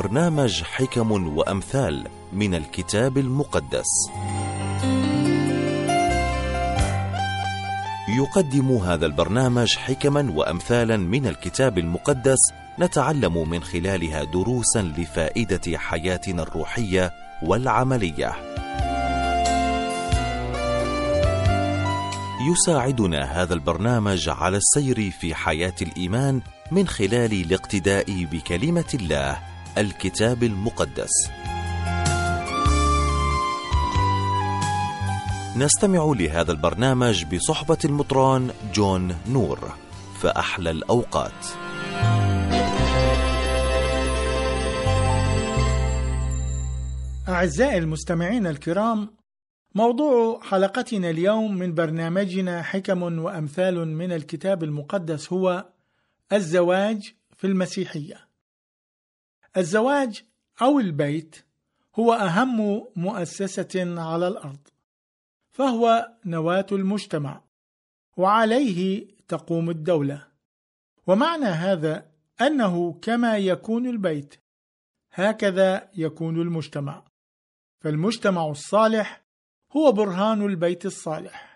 برنامج حكم وأمثال من الكتاب المقدس. يقدم هذا البرنامج حكما وأمثالا من الكتاب المقدس، نتعلم من خلالها دروسا لفائدة حياتنا الروحية والعملية. يساعدنا هذا البرنامج على السير في حياة الإيمان من خلال الاقتداء بكلمة الله، الكتاب المقدس. نستمع لهذا البرنامج بصحبة المطران جون نور. فأحلى الأوقات. أعزائي المستمعين الكرام، موضوع حلقتنا اليوم من برنامجنا حكم وأمثال من الكتاب المقدس هو الزواج في المسيحية. الزواج أو البيت هو أهم مؤسسة على الأرض، فهو نواة المجتمع، وعليه تقوم الدولة. ومعنى هذا أنه كما يكون البيت هكذا يكون المجتمع، فالمجتمع الصالح هو برهان البيت الصالح،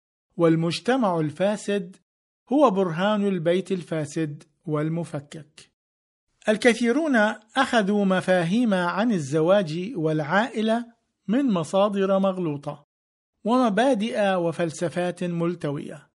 والمجتمع الفاسد هو برهان البيت الفاسد والمفكك. الكثيرون أخذوا مفاهيم عن الزواج والعائلة من مصادر مغلوطة ومبادئ وفلسفات ملتوية،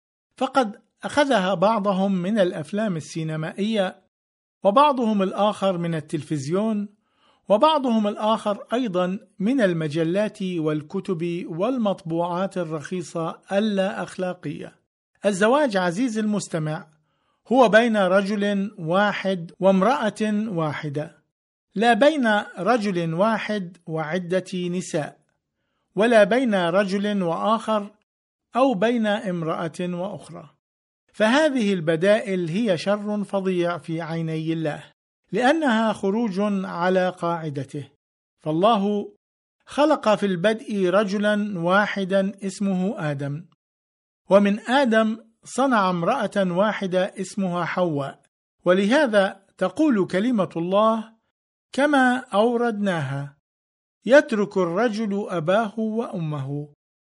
فقد أخذها بعضهم من الأفلام السينمائية، وبعضهم الآخر من التلفزيون، وبعضهم الآخر أيضا من المجلات والكتب والمطبوعات الرخيصة اللا أخلاقية. الزواج عزيز المستمع هو بين رجل واحد وامرأة واحدة، لا بين رجل واحد وعدة نساء، ولا بين رجل وآخر أو بين امرأة وأخرى. فهذه البدائل هي شر فظيع في عيني الله، لأنها خروج على قاعدته. فالله خلق في البدء رجلا واحدا اسمه آدم، ومن آدم صنع امرأة واحدة اسمها حواء. ولهذا تقول كلمة الله: كما أوردناها، يترك الرجل أباه وأمه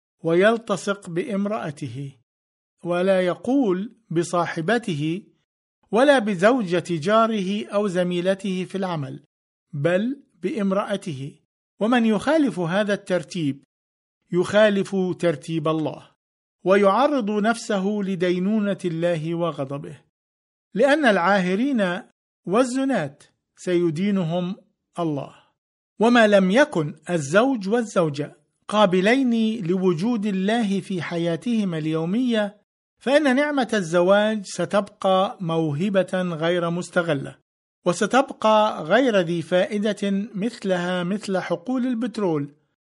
ويلتصق بامرأته، ولا يقول بصاحبته ولا بزوجة جاره أو زميلته في العمل، بل بامرأته. ومن يخالف هذا الترتيب يخالف ترتيب الله، ويعرض نفسه لدينونة الله وغضبه، لأن العاهرين والزنات سيدينهم الله. وما لم يكن الزوج والزوجة قابلين لوجود الله في حياتهما اليومية، فإن نعمة الزواج ستبقى موهبة غير مستغلة، وستبقى غير ذي فائدة مثلها مثل حقول البترول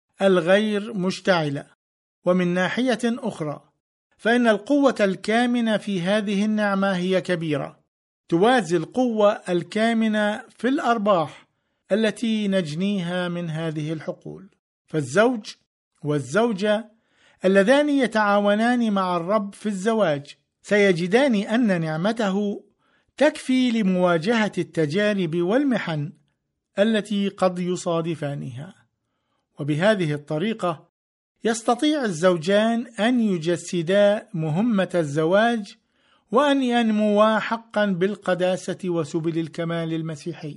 الغير مشتعلة. ومن ناحية أخرى فإن القوة الكامنة في هذه النعمة هي كبيرة، توازي القوة الكامنة في الأرباح التي نجنيها من هذه الحقول. فالزوج والزوجة اللذان يتعاونان مع الرب في الزواج سيجدان أن نعمته تكفي لمواجهة التجارب والمحن التي قد يصادفانها. وبهذه الطريقة يستطيع الزوجان أن يجسدا مهمة الزواج، وأن ينموا حقا بالقداسة وسبل الكمال المسيحي،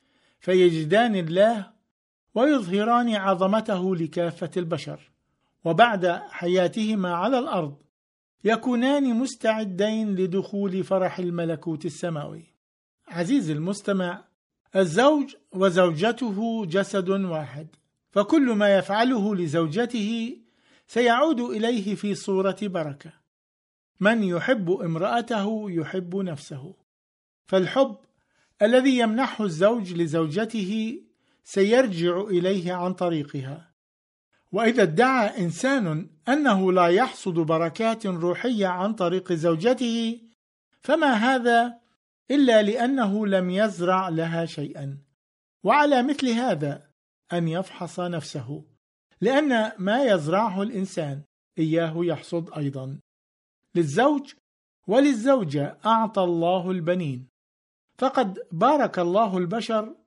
فيجدان الله ويظهران عظمته لكافة البشر، وبعد حياتهما على الأرض يكونان مستعدين لدخول فرح الملكوت السماوي. عزيزي المستمع، الزوج وزوجته جسد واحد، فكل ما يفعله لزوجته سيعود إليه في صورة بركة. من يحب امرأته يحب نفسه، فالحب الذي يمنحه الزوج لزوجته سيرجع إليه عن طريقها. وإذا ادعى إنسان أنه لا يحصد بركات روحية عن طريق زوجته، فما هذا إلا لأنه لم يزرع لها شيئا. وعلى مثل هذا أن يفحص نفسه، لأن ما يزرعه الإنسان إياه يحصد أيضا. للزوج وللزوجة أعطى الله البنين، فقد بارك الله البشر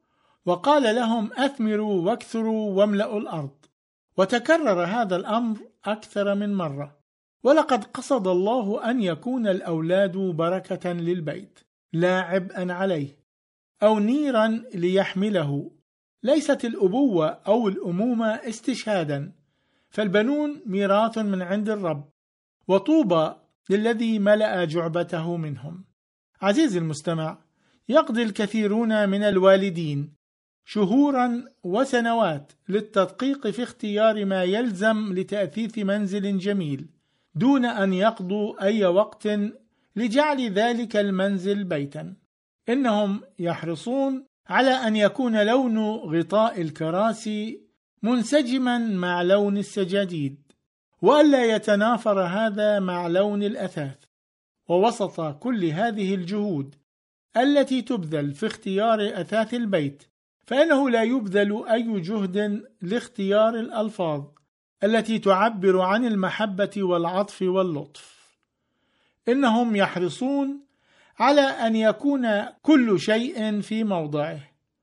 وقال لهم أثمروا واكثروا واملأوا الأرض. وتكرر هذا الأمر أكثر من مرة. ولقد قصد الله أن يكون الأولاد بركة للبيت، لا عبئا عليه أو نيرا ليحمله. ليست الأبوة أو الأمومة استشهادا، فالبنون ميراث من عند الرب، وطوبى للذي ملأ جعبته منهم. عزيزي المستمع، يقضي الكثيرون من الوالدين شهورا وسنوات للتدقيق في اختيار ما يلزم لتأثيث منزل جميل، دون أن يقضوا أي وقت لجعل ذلك المنزل بيتا. إنهم يحرصون على أن يكون لون غطاء الكراسي منسجما مع لون السجاجيد، وألا يتنافر هذا مع لون الأثاث. ووسط كل هذه الجهود التي تبذل في اختيار أثاث البيت، فإنه لا يبذل أي جهد لاختيار الألفاظ التي تعبر عن المحبة والعطف واللطف. إنهم يحرصون على أن يكون كل شيء في موضعه،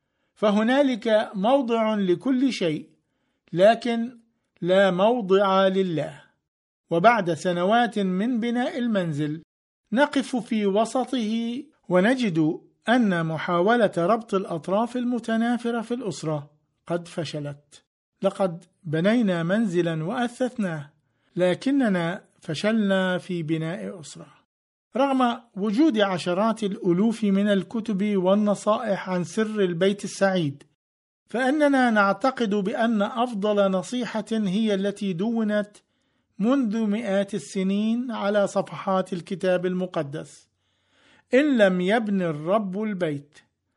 فهنالك موضع لكل شيء، لكن لا موضع لله. وبعد سنوات من بناء المنزل نقف في وسطه ونجد أن محاولة ربط الأطراف المتنافرة في الأسرة قد فشلت. لقد بنينا منزلا وأثثناه، لكننا فشلنا في بناء أسرة. رغم وجود عشرات الألوف من الكتب والنصائح عن سر البيت السعيد، فإننا نعتقد بأن أفضل نصيحة هي التي دونت منذ مئات السنين على صفحات الكتاب المقدس: إن لم يبن الرب البيت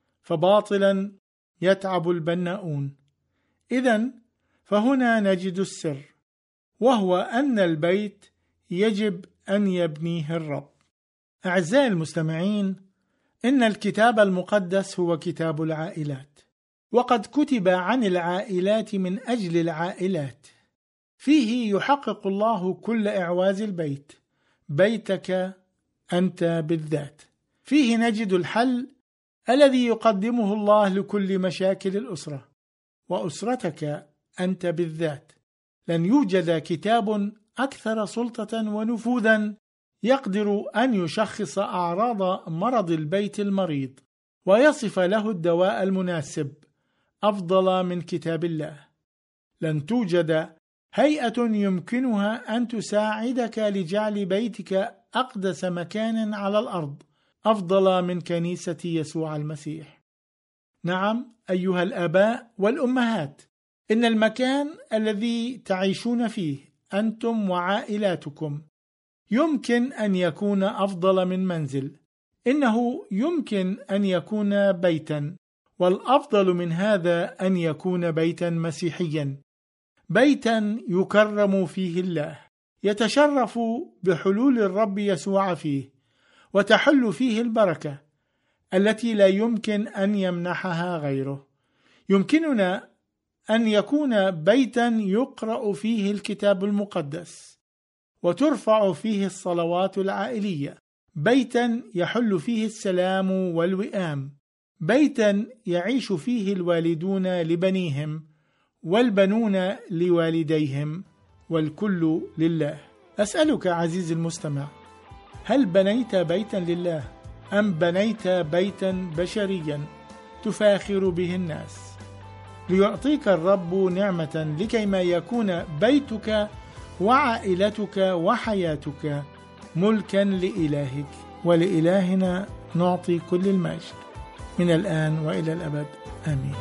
فباطلا يتعب البناؤون. إذن فهنا نجد السر، وهو أن البيت يجب أن يبنيه الرب. أعزائي المستمعين، إن الكتاب المقدس هو كتاب العائلات، وقد كتب عن العائلات من أجل العائلات. فيه يحقق الله كل إعواز البيت، بيتك أنت بالذات. فيه نجد الحل الذي يقدمه الله لكل مشاكل الأسرة، وأسرتك أنت بالذات. لن يوجد كتاب أكثر سلطة ونفوذا يقدر أن يشخص أعراض مرض البيت المريض ويصف له الدواء المناسب أفضل من كتاب الله. لن توجد هيئة يمكنها أن تساعدك لجعل بيتك أقدس مكان على الأرض أفضل من كنيسة يسوع المسيح. نعم أيها الآباء والأمهات، إن المكان الذي تعيشون فيه أنتم وعائلاتكم يمكن أن يكون أفضل من منزل. إنه يمكن أن يكون بيتا، والأفضل من هذا أن يكون بيتا مسيحيا، بيتا يكرم فيه الله، يتشرف بحلول الرب يسوع فيه، وتحل فيه البركة التي لا يمكن أن يمنحها غيره. يمكننا أن يكون بيتا يقرأ فيه الكتاب المقدس وترفع فيه الصلوات العائلية، بيتا يحل فيه السلام والوئام، بيتا يعيش فيه الوالدون لبنيهم والبنون لوالديهم والكل لله. أسألك عزيزي المستمع، هل بنيت بيتا لله أم بنيت بيتا بشريا تفاخر به الناس؟ ليعطيك الرب نعمة لكي ما يكون بيتك وعائلتك وحياتك ملكا لإلهك، ولإلهنا نعطي كل المجد من الآن وإلى الأبد، آمين.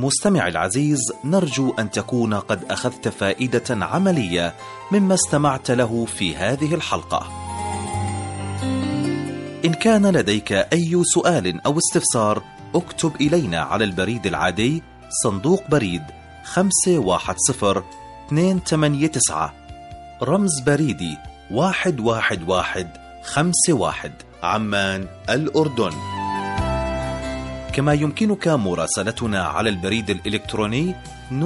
مستمع العزيز، نرجو أن تكون قد أخذت فائدة عملية مما استمعت له في هذه الحلقة. إن كان لديك أي سؤال أو استفسار اكتب إلينا على البريد العادي صندوق بريد 510289 رمز بريدي 11151 عمان الأردن. كما يمكنك مراسلتنا على البريد الإلكتروني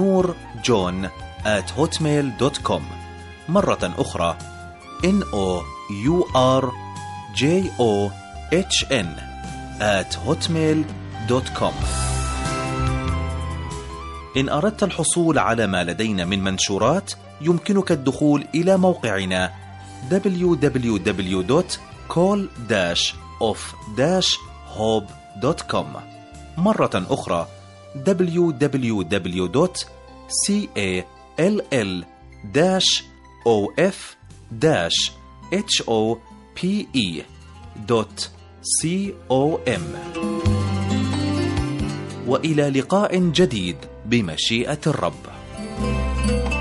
noorjohn@hotmail.com. مرة أخرى noorjohn@hotmail.com. إن أردت الحصول على ما لدينا من منشورات يمكنك الدخول إلى موقعنا www.call-of-hope.com. مرة أخرى www.call-of-hope.com. وإلى لقاء جديد بمشيئة الرب.